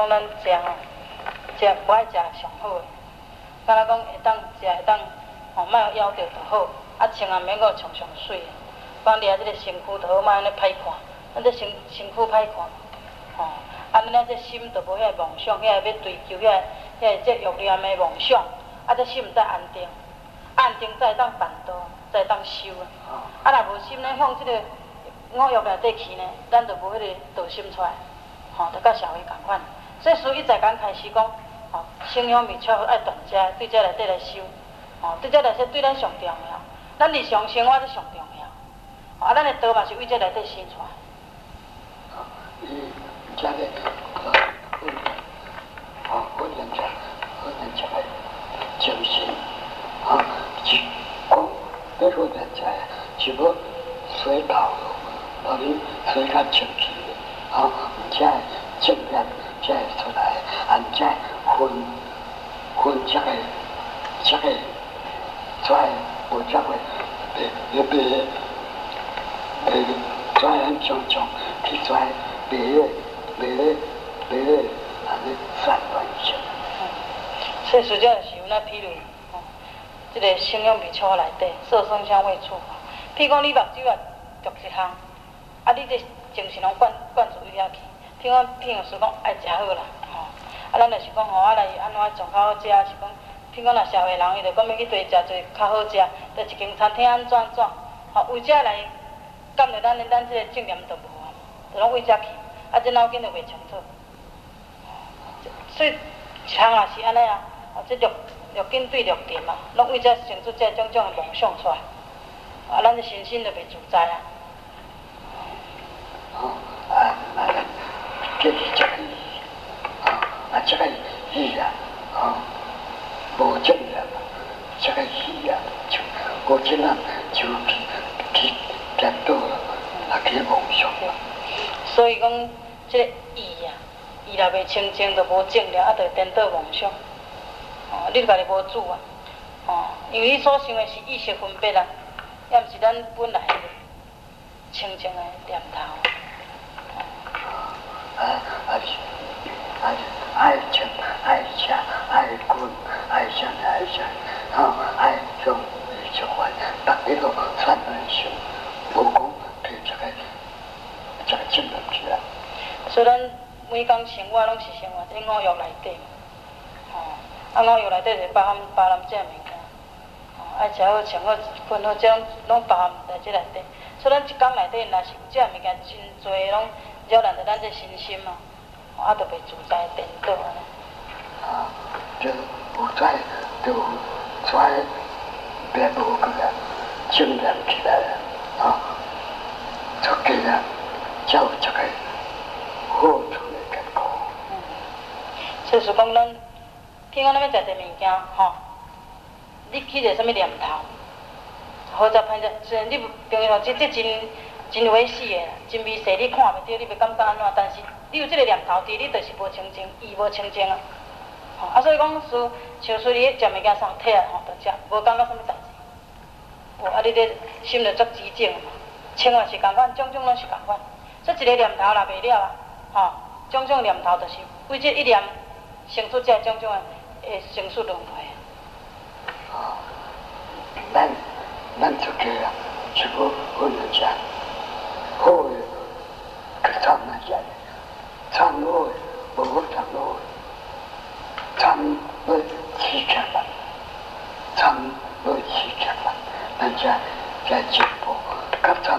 咱食吼，食不爱食上好诶，敢若讲会当食会当吼，莫枵着就好，啊穿也免阁穿上水，讲掠即个身躯就好，莫安尼歹看，咱这身躯歹看，吼，啊咱这心就无遐妄想，遐要追求遐这欲念的妄想，啊这心才安定，安定才会当办道，才会当修啊。啊若无心咧向即个五欲内底去呢，咱就无迄个道心出来，吼，就甲社会共款。所以从伊才刚开始讲，吼，声香味触爱断遮，对遮内底来修，吼，对遮内底对咱上重要，咱日常生活才上重要，吼，啊，咱的道嘛是为遮内底生出来。 遮个，好人家的精神，是讲，要说人家是要水道路，把你水较清气，遮正面才会出来，遮分这个，在无这个，在很种去在别安尼散乱性。 所以实际上是有那譬如，即个声香味触内底，色声香味触。譬如讲你目睭也着一项，啊，你这精神拢灌注伊遐去。譬如说爱食好啦，吼，啊，咱就是讲吼，来安怎上较好食，是讲，譬如讲若社会人伊就讲要去对食侪较好食，就一间餐厅安怎，吼，为遮来感着咱即个正念就无啊，就拢为遮去，啊，这脑筋就袂清楚。所以一项也是安尼啊，这六根对六尘嘛，拢为遮生出这种的妄想出来，啊，咱的身心就袂自在啊。 这是这个这个意啊，无正念，这个意啊，就无正念就去颠倒了，去妄想了。 所以讲，这个意啊，意若袂清净，就无正念，就颠倒妄想。你家己无主啊，因为你所想的是意识分别啊，也毋是咱本来清净的念头。 爱情、爱吃、爱困、爱想、爱向相反，逐个都散乱想，无讲对这个正念起来。 所以咱每工生活拢是生活在五欲内底，五欲内底就包含这物件，爱食好、穿好、困好，这种拢包含在这内底。所以咱一工内底若是有这物件真侪拢扰乱着咱这身心嘛。就袂自在颠倒啊！ 就有在别无个正念起来了，出去了，才有这个好处的结果。 所以说讲咱，譬如讲咱要食一物件，你起个什么念头，好在歹在，虽然你平常这真有意思的，真微细，你看袂到，你袂感觉安怎，但是你有这个念头伫，你就是无清净，意无清净啊。所以讲像说你食物件上体啊，就食，无感觉什么代志。你这心就足寂静嘛，生活是共款，种种拢是共款。所以一个念头若袂了啊，种种念头就是为这一念生出这种种的生死轮回。 咱出家啊，是无分人家。好的，去参那些，参好的，无好参好的，参要起强啦，参要起强啦，咱才进步，甲参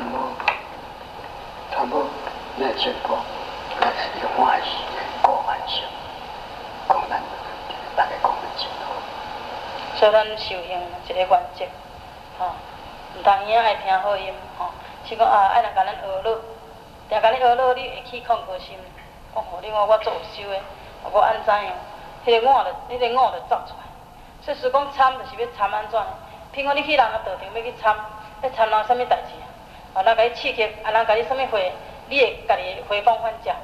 无来进步，有欢喜，高欢喜，讲咱大家讲咱进步。 所以咱修行一个原则，毋通耳爱听好音，是讲爱若甲咱学乐，定甲你学乐，你会起恐惧心，讲你看我做有修的，我安怎样？迄个我就走出来。所以是讲参就是要参安怎？譬如讲你去人个道场要去参，要参人啥物代志啊？人甲你刺激，人甲你啥物会，你会家己回光返照。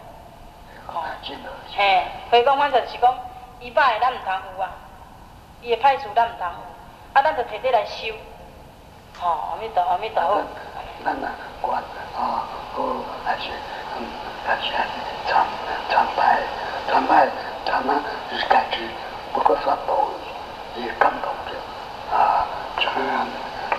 回光返照就是讲，伊歹的咱毋通有啊，伊的歹处咱毋通有，咱就摕这来修。阿弥陀佛，阿弥陀佛。 咱管好还是参拜他们是感觉不过算不也感动的啊，这样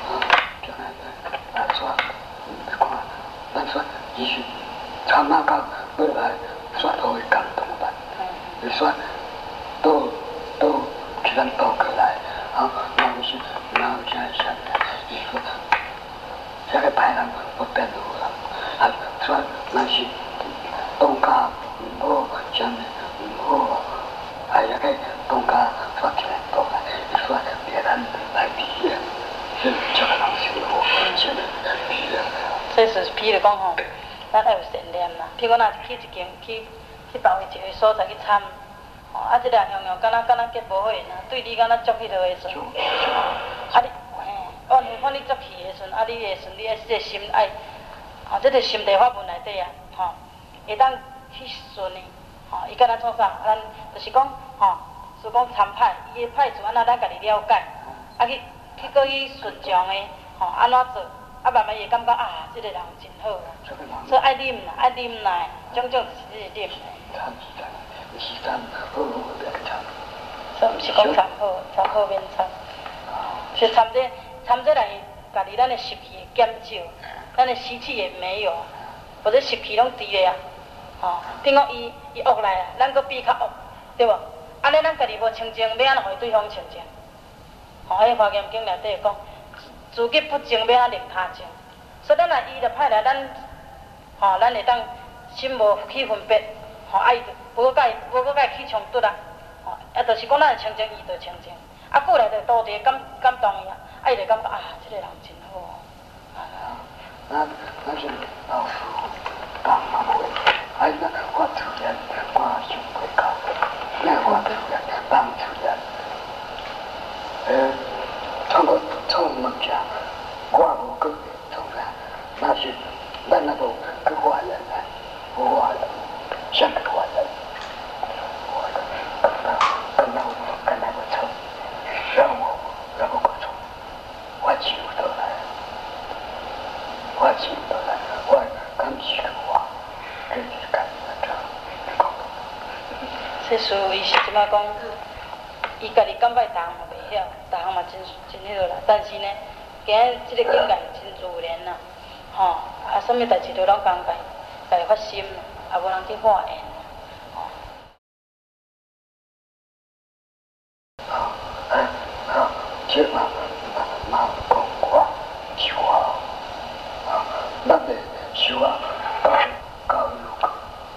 说，但是也许他们刚回来说都会感动的，就说都只能倒过来啊，然后想你说这个排量不变路了啊，说那些东家不下面不，还有个东家说起来多了，你说别人来比，是这个东西我现在比。 这是比如讲吼，咱要有善念啦。譬如讲，若去一间去包一个所在去参，吼，啊，即个样样敢若结无好缘啊，对你敢若足迄落的时阵，啊你，反你足气的时阵，啊你会顺，你这个心爱，吼，这个心地法门内底啊，吼，会当去顺的，吼，伊敢若创啥？咱就是讲，吼，是讲参派，伊的派主安怎咱家己了解，啊去搁去顺从的，吼，安怎做？啊，慢慢会感觉啊，这个人真好啊，所以爱啉啦，爱啉啦，种是啉。所以毋是讲参好免参，是参这来，家己咱的习气会减少，咱的习气也没有，或者习气拢低个啊，吼，等讲伊恶来啊，咱搁比较恶，对无？安尼咱家己无清净，要安怎互对方清净？吼，迄《华严经》内底讲。自己不净，要安令他净。所以咱若伊着歹来，咱会当心无去分别，吼，啊伊无甲伊去冲突啊，吼，啊，就是讲咱会清净，伊着清净。啊，过来着多啲感动伊啊，啊，伊着感觉啊，这个人真好。 那是老师讲嘛话，哎那我自然我想袂到，那我自然当自然，从物件，我无去从啥，那是咱那都去坏人来，无坏人，像个坏人，跟那个错，让我个错，我记不得来，我刚起个话，这是干这讲。 这属伊是即摆讲，伊家己感觉大项嘛袂晓，大项嘛真迄落啦。但是呢，今日即个境界真自然啦，吼，啊，什么代志都拢讲家发心啦，也无人去化缘。 这嘛讲我修啊，咱的修啊，教育，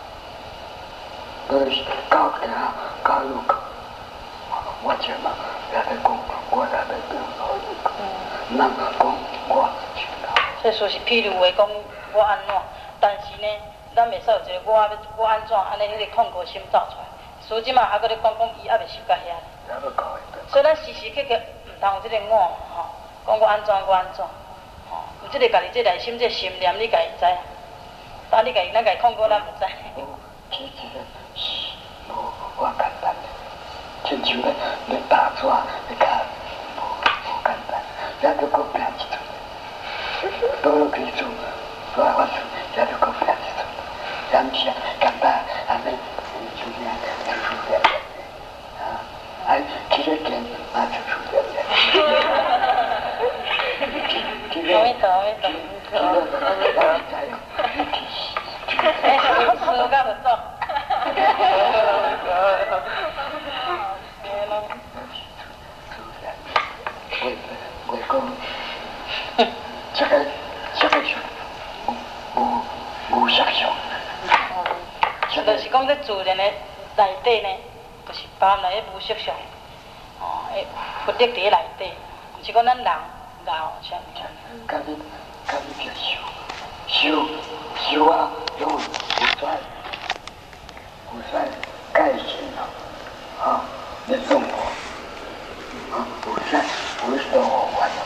就是教育，我这嘛也在讲，我也在讲，人讲我知道。 这说是譬如话讲我安怎，但是呢，咱袂使有一个我安怎安尼迄个恐怖心走出来。所以即嘛还搁咧讲伊还袂受到遐。所以咱时时刻刻毋通有即个我吼，讲我安怎，吼，有即个家己即内心即心念，你家己知，但你咱家己控告咱毋知。 其实是无简单的，亲像咧打纸，你看无简单，也着搁拼一寸，都有去做，所以我说也着搁拼一寸，也毋是简单安尼，就这样出来。哎，其实跟那就出来了。 阿弥陀哎，我干不做。 我讲，这个是无想象。 就是讲在自然的内底呢。就是包含来无色相，哦，佛力伫内底，毋是讲咱人熬啥物。 家己着修啊，用有在改善了，啊，你生活，啊，有生活完了，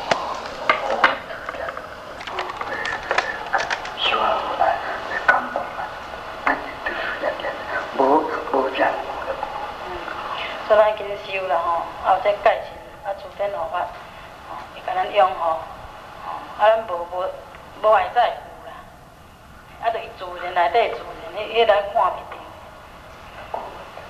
修啊，后来你感动了，那就是这样，无这样。 所以咱紧修啦吼，后再改善，啊，自然护法，吼，会甲咱养护，吼，啊，咱无爱再有啦，啊，就伊自然内底自然，迄咱看袂到。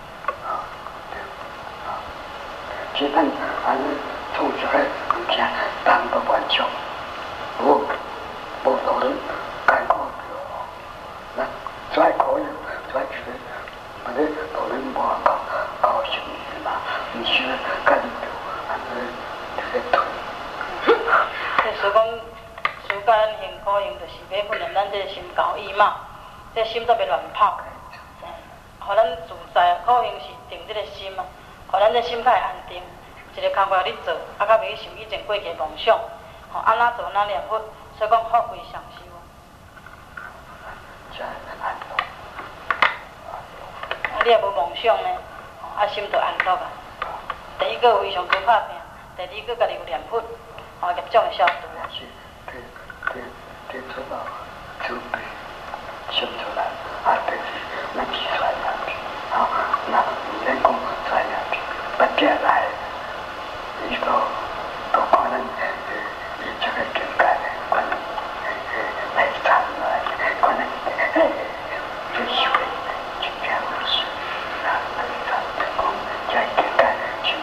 基本俺从这个天当个官校，我老人干过那再可以再去，我的老人不高兴嘛，你去干掉，俺们这个腿。 所以讲，世间幸苦用就是要训练咱这个心高意嘛，这心才袂乱跑。互咱自在，苦用是定这个心啊，互咱这心较会安定。一个工作你做，啊，较袂去想以前过去的梦想，吼，安怎做哪念佛，所以讲福慧双修。你若无梦想呢，啊，心就安乐啊。第一个非常不拍拼，第二个家己有念佛，吼，业障会消除。 对做到准备，想出来，啊，对，那提出来了，好，那人工出来了，不变来，一个都可能这个境界，可能来上来，可能就学就这样子，那讲这境界就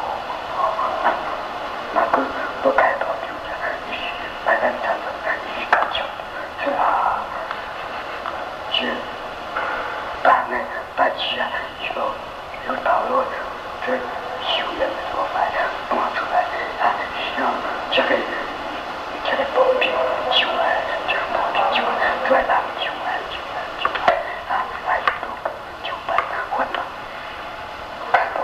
那个不开到就这样，白人讲的。是啊，是，但是啊，有道路，这修炼的做法拿出来啊，让这个保平出来，这个保平出来，再让出来啊，还有就办活动，看到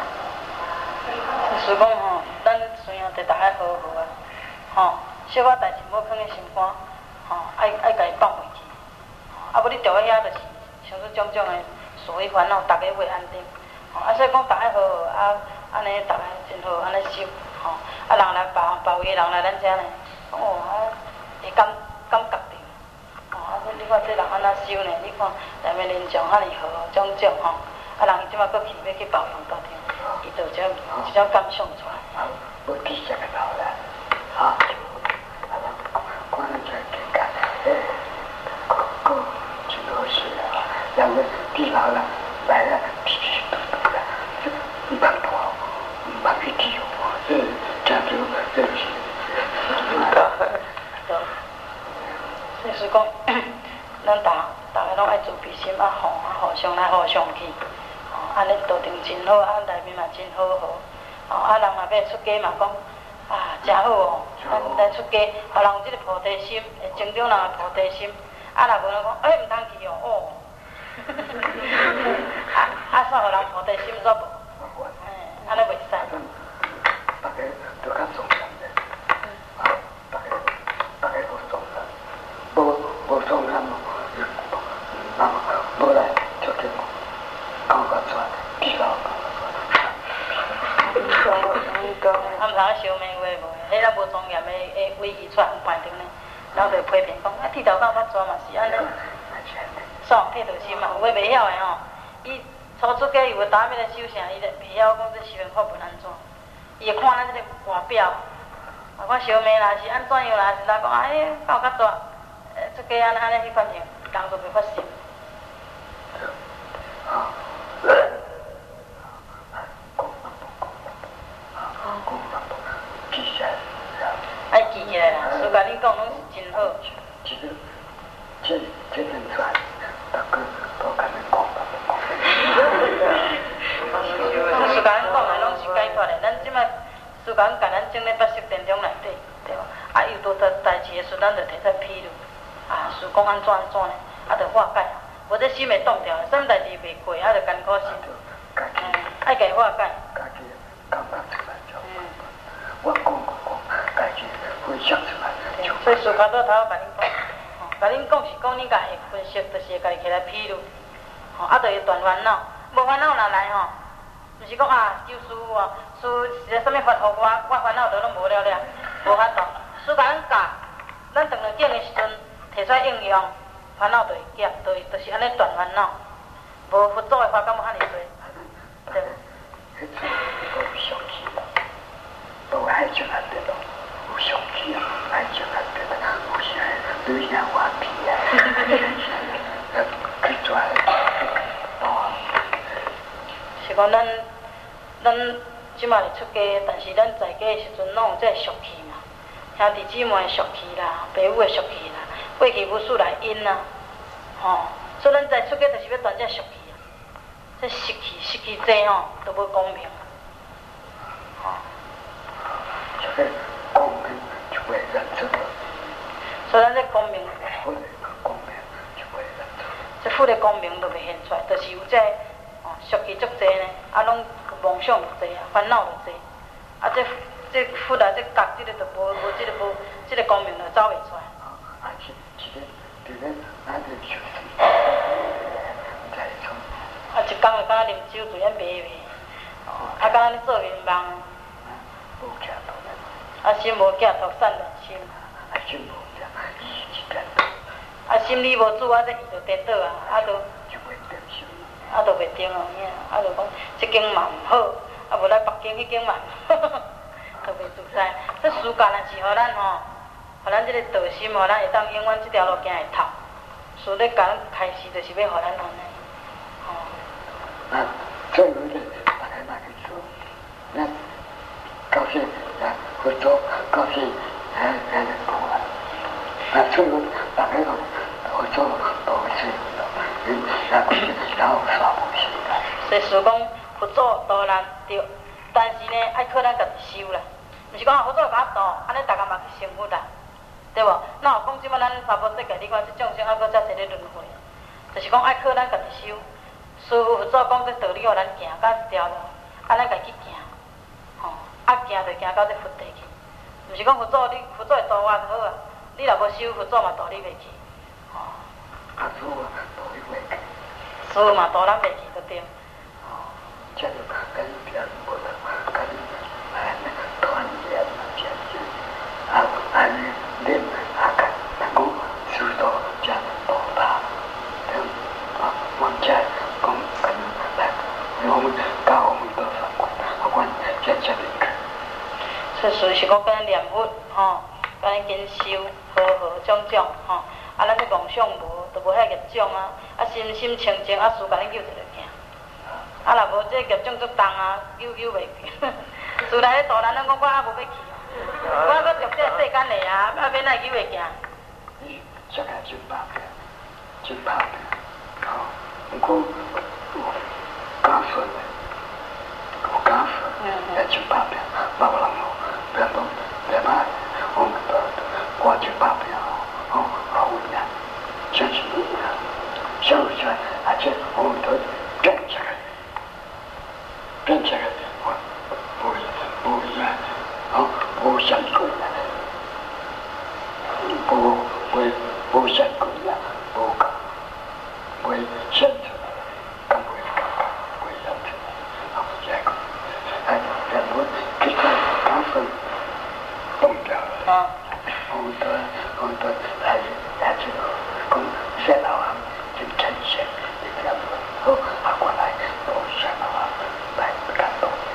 就是讲吼，咱虽然对大家好好啊，吼，小可代志无放在心肝。吼，爱家己放袂记，啊，无你住喺遐就是想出种种的所谓烦恼，大家袂安定，吼，啊，所以讲大家好好，啊，安尼大家真好，安尼修，吼，啊，人来别位人来咱遮呢，哦，啊，会感觉着，吼，啊，你看这人安怎修呢？你看内面人像遐尼好，种种吼，啊，人伊即马搁去要去包养家庭，伊就这种感想出来。 啊，无记这个道啦，啊，可能在境界，真合适啊！两个地老了，来了，脾气都的，一般不好，不脾气哦，这样就对不起。 就是讲，咱大家拢爱自闭心啊，互相来互相去，安尼道场真好，啊内面嘛真好好，啊人嘛要出家嘛讲。啊，真好哦！咱出家，互人有这个菩提心，会增长人的菩提心。啊，若无人讲，唔通去哦，煞互人菩提心煞无？安尼袂使。 大家都较重视的，啊，大家都重视，无重视嘛，无来就叫讲个出来，比较。他们通烧面话无？迄咱无庄严的委仪出来办场呢，然后就批评讲，啊，剃头到怎嘛是安尼？爽剃头心嘛，有诶袂晓诶吼，伊初出家伊有打面来修啥，伊就袂晓讲这修行法本安怎？伊会看咱这个外表，啊，看烧面啦是安怎样啦，是来讲哎，搞较大，出家安尼去反正人就袂发心。爱记起来啦，所甲恁讲拢是真好。 这能出来，大家都甲恁讲。 所甲恁讲的拢是解脱的，咱即摆所甲咱整咧八识电中内底，对无？啊，遇到代志的时，咱就摕出披露，啊，是讲安怎呢？啊，着化解，无这心会动掉，啥物代志袂过，啊，着艰苦心。爱家化解。 家己感觉出来就。我讲，家己分析出来。 所以事头头甲恁讲，甲恁讲是讲恁家己分析，就是会家己起来披露，啊，就会断烦恼。无烦恼若来吼，毋是讲啊，求师傅哦，师傅是啥物法互我烦恼都拢无了，无法度。师甲咱教，咱当了境的时阵，摕出来应用，烦恼就会减，就是安尼断烦恼。无佛祖的法感觉遐尼多，对无？ 迄阵都有相机啦，都爱情安得咯，有相机啊，爱情安得啦，有啥女人顽皮啊，去抓。是讲咱即马是出家，但是咱在家的时阵，拢有这俗气嘛，兄弟姊妹的俗气啦，爸母的俗气啦，过去武士来因啦，吼，所以咱在出家就是要断这俗气啊，这习气济吼，都无公平，吼。 这个公平就会认真。 所以咱这公平， 公平就会认真。 这佛的公平都袂现出来，就是有这俗气足济呢，啊，拢妄想就济啊，烦恼就济，啊，这佛啊，这觉这个就无这个公平就走袂出来。 啊，这个，咱就就是在做。 啊，一工就敢若啉酒，自然袂袂，啊，敢若咧做愿望。 无吃到呢。 啊，心无寄托散乱心。 啊，心无吃，意志颠啊，心理无主啊，这意就颠倒啊，啊都。 就会颠心。 啊，都袂定哦，啊，就讲即间嘛毋好，啊无来北京迄间嘛，都袂自在。这暑假若是互咱吼，互咱即个道心，互咱会当永远即条路行会透。事咧甲咱开始，就是要互咱安尼，吼。 啊，最后咧，大家那个做，那高兴啊，合作高兴，不完。啊，最后大家合作都是。然后煞无时间。 所以说讲佛祖度咱对，但是呢，爱靠咱家己修啦。毋是讲佛祖甲我度，安尼大家嘛去成佛啦，对无？哪有讲即摆咱娑婆世界，你看这众生还搁遮侪咧轮回，就是讲爱靠咱家己修。师父佛祖讲这道理，互咱行到一条路，啊，咱家己行，吼，啊行就行到这佛地去。毋是讲佛祖会度我就好啊，你若无修，佛祖嘛度你袂去，吼。 啊，师父度你袂去。 师父嘛度咱袂去就对。 哦，这就跟别人不同，跟团结嘛，这样啊，你看，我知道这多大，我这讲我们教我们的法官，我这里去。 所以就是讲跟咱念佛，吼，跟咱勤修，种种，吼，啊，咱这妄想无，就无遐业种啊，啊，心清净，啊，事甲你救一个行。啊，若无这业种足重啊，救袂去。自来咧度咱，咱讲我还无要去，我搁着这世间嘞啊，啊，免来救会行。 这个真怕的，真怕的，哦，我感受的，我感受，也真怕的，老人哦，别骂，我真怕的哦，好呀，真是，想起来，而且我们都变起来，我不一样，哦，不像鬼了，不像鬼了，不搞，会现出来，更会现出来，好结果，然后这个刚分动掉了，我们都还是讲谢老王真呈现，这样子，后过来都谢老王来感动。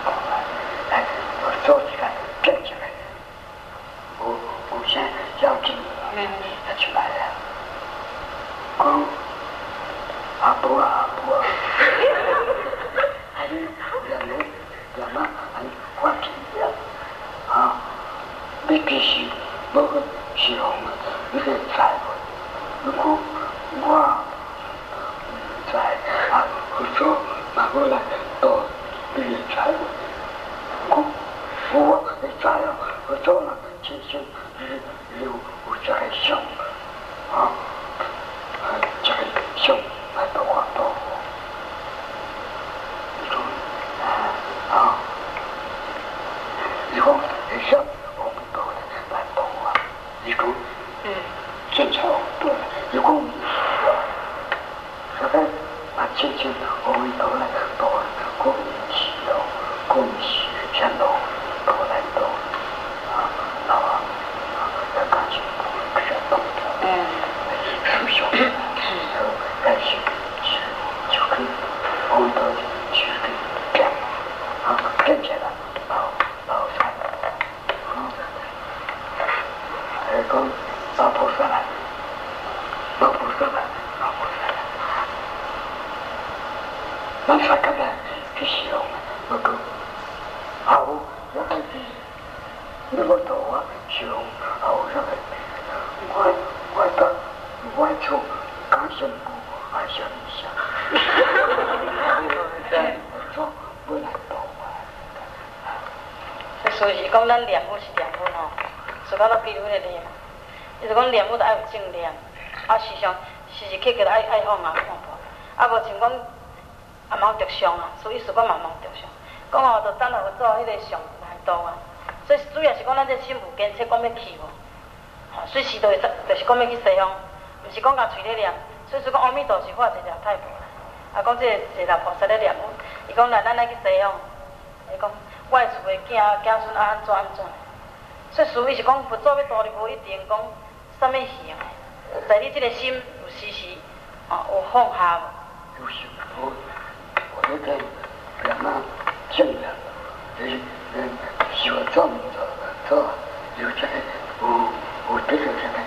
那个头啊，上后生的，我做刚上步，还想一下，做不能动啊。 所以讲，咱念佛是念佛吼，是讲到比如咧念，伊就讲念佛就爱有正念，啊时常时刻刻爱放下看破，啊无像讲也忙着上啊，所以是讲忙着上，讲吼就等下做迄个上来度啊。所以主要是讲咱这心有坚持讲要去无，吼随时都会就是讲要去西方，毋是讲甲嘴咧念，所以说讲阿弥陀是化一条太无啦。啊讲这个大菩萨咧念，伊讲咱来去西方，伊讲我的厝的囝孙安怎安怎，所以属于是讲佛祖要度你无一定讲啥物形的，在你这个心有时时有放下无？ 有时我觉得人啊正面，学这么做，有这个有这个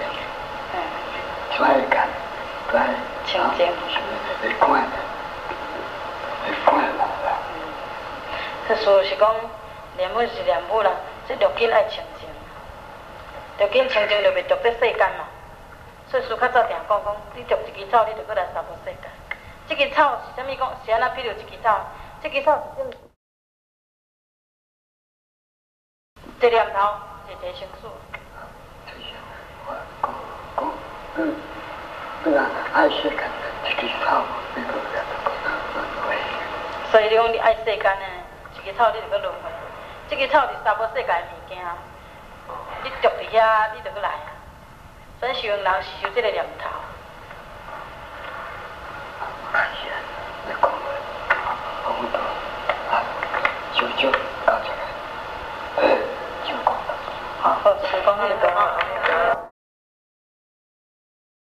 快感， 清净， 会快乐啦。 这属是讲念佛是念佛啦，这六根爱清净，六根清净就袂着这世间嘛。所以书较早定讲，你着一支草，你着过来三无世界。这支草是啥物讲？是安那？比如一支草，这支草是种。这念头是提成数。 对啊，爱世间，一支草，你都轮回。 所以你讲你爱世间呢，一支草你就搁轮回。这支草是三无世界的物件，你着伫遐，你就搁来啊。所以修行人是修这个念头。 你讲好多啊，就到这个，就讲。 好，就讲迄个。